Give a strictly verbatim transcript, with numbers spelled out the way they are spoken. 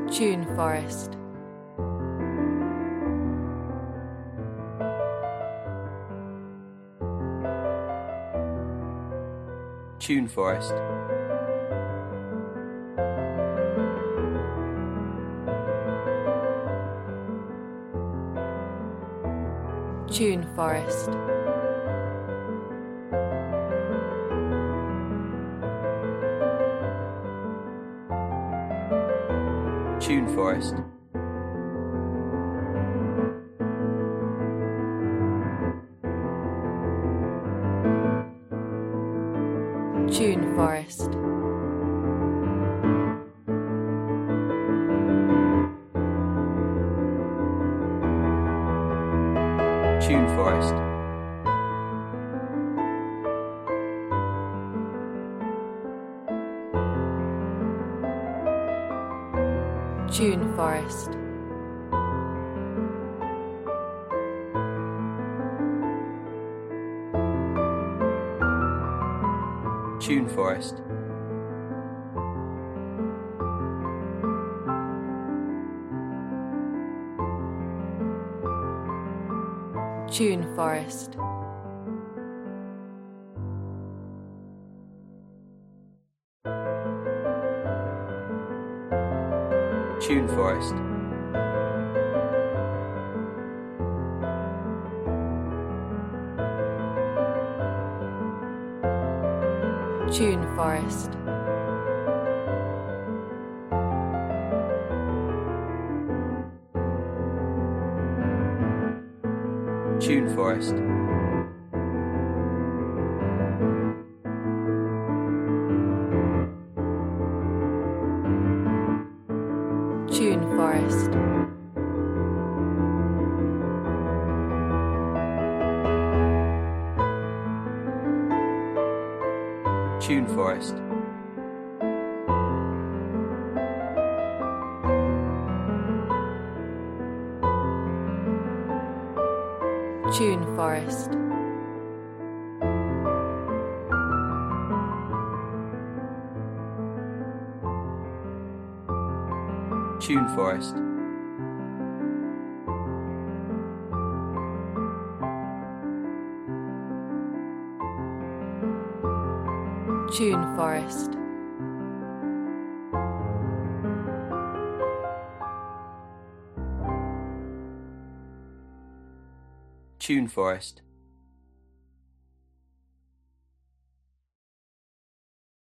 Tune Forest. Tune Forest. Tune Forest. Tune Forest. Tune Forest. Tune Forest. Tune Forest. Tune Forest. Tune Forest. Tune Forest. Tune Forest. Tune Forest. Tune Forest. Tune Forest. Tune Forest. Tune Forest. Tune Forest. Tune Forest.